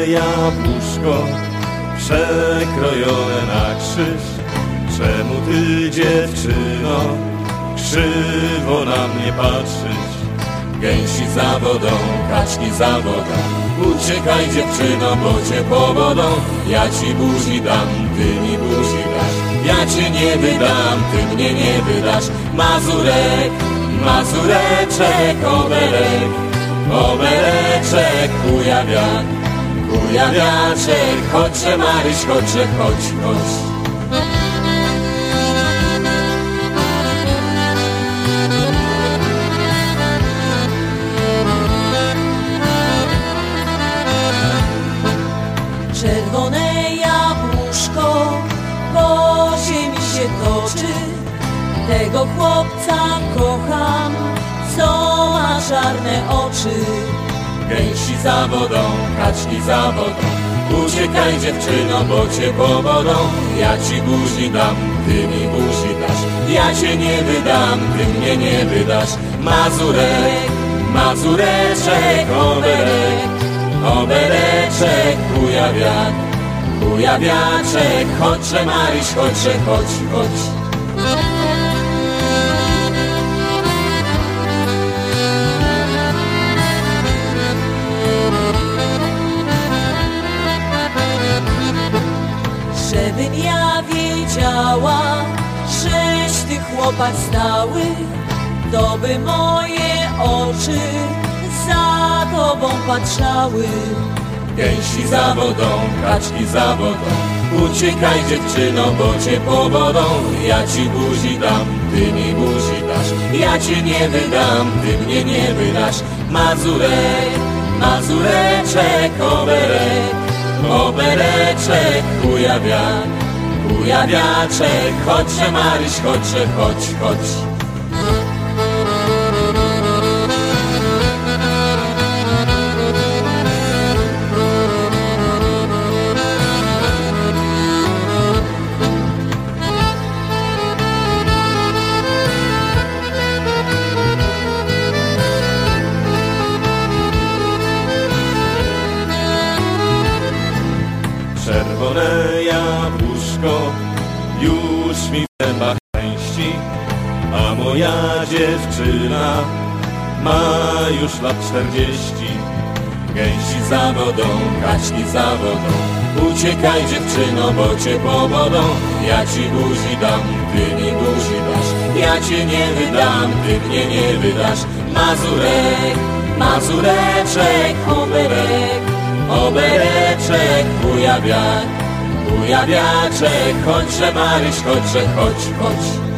jabłuszko przekrojone na krzyż. Czemu ty, dziewczyno, krzywo na mnie patrzysz? Gęsi za wodą, kaczki za wodą. Uciekaj, dziewczyno, bo cię powodą. Ja ci buzi dam, ty mi buzi dasz. Ja cię nie wydam, ty mnie nie wydasz. Mazurek, mazureczek, oberek, obereczek, kujawiak, kujawiaczek. Chodźże, Maryś, chodźże, chodź, chodź. Czerwone jabłuszko po ziemi się toczy. Tego chłopca kocham, co ma czarne oczy. Gęsi za wodą, kaczki za wodą. Uciekaj, dziewczyno, bo cię powodą. Ja ci buzi dam, ty mi buzi dasz. Ja cię nie wydam, ty mnie nie wydasz. Mazurek, mazureczek, oberek, obereczek, kujawiak, kujawiaczek. Chodźże, Maryś, chodźże, chodź, chodź. Żebym ja wiedziała, żeś ty chłopak stały, to by moje oczy za tobą patrzały. Gęsi za wodą, kaczki za wodą. Uciekaj, dziewczyno, bo cię powodą. Ja ci buzi dam, ty mi buzi dasz. Ja cię nie wydam, ty mnie nie wydasz. Mazurek, mazureczek, oberek, obereczek, kujawiak, kujawiaczek. Chodźże, Maryś, chodźże, chodź, chodź. Czerwone jabłuszko już mi w zębach pęści, a moja dziewczyna ma już lat 40. Gęsi za wodą, kaczki za wodą. Uciekaj, dziewczyno, bo cię powodą. Ja ci buzi dam, ty mi buzi dasz. Ja cię nie wydam, ty mnie nie wydasz. Mazurek, mazureczek, oberek, obereczek, kujawiak, kujawiaczek. Chodźże, Maryś, chodźże, chodź, chodź.